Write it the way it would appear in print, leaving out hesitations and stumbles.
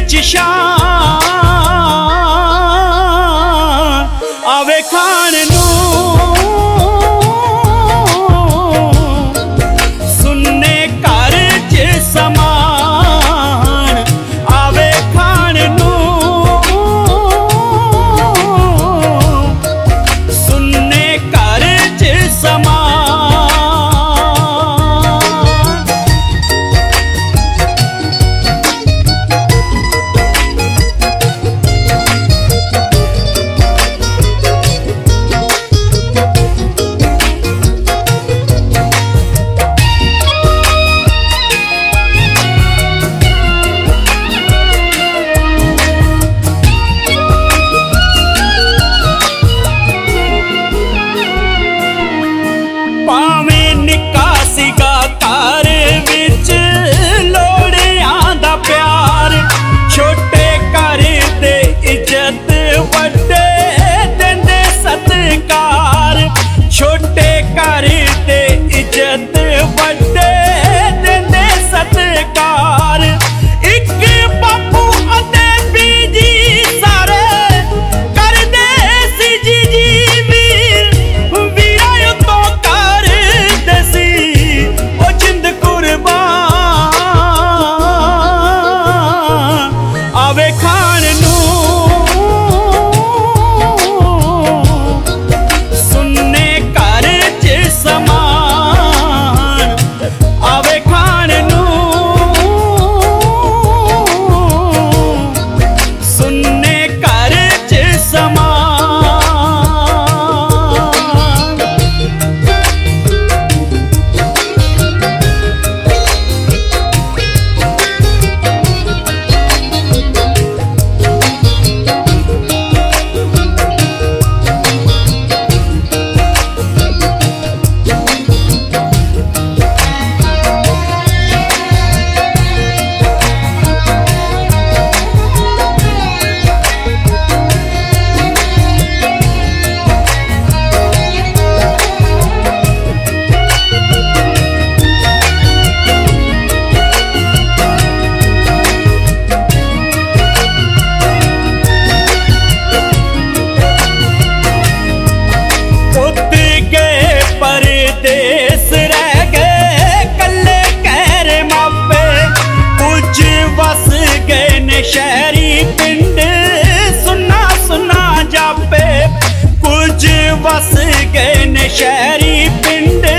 विच शान आवे खान नू सुन्ने घर च समान आवे खान नू सुन्ने घर च समान। भावें निक्का सीगा घर विच लोड़ियां दा प्यार, छोटे घर दे इज्जत वड्डे देंदे सत्कार, छोटे घर दे इज्जत वड्डे देंदे सत्कार। इक बापू अते बीजी सारे करदे सी जी वीर, वीरा तो आवे खान नू सुन्ने घर च समान आवे खान नू सुन्ने घर च समान। परदेस रह गए कल्ले कहरे मापे, कुछ वस गए ने शहरी पिंड सुना सुना जापे, कुछ वस गए ने शहरी पिंड